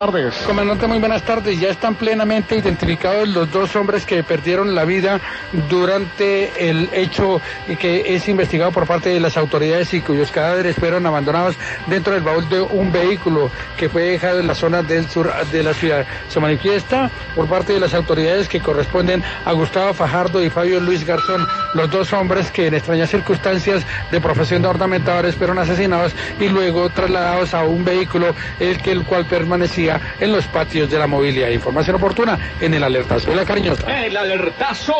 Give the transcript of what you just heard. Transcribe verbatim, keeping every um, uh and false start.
Tardes. Comandante, muy buenas tardes. Ya están plenamente identificados los dos hombres que perdieron la vida durante el hecho que es investigado por parte de las autoridades y cuyos cadáveres fueron abandonados dentro del baúl de un vehículo que fue dejado en la zona del sur de la ciudad. Se manifiesta por parte de las autoridades que corresponden a Gustavo Fajardo y Fabio Luis Garzón, los dos hombres que en extrañas circunstancias de profesión de ornamentadores fueron asesinados y luego trasladados a un vehículo el que el cual permanecía en los patios de la movilidad. Información oportuna en el Alertazo de la Cariñosa. El Alertazo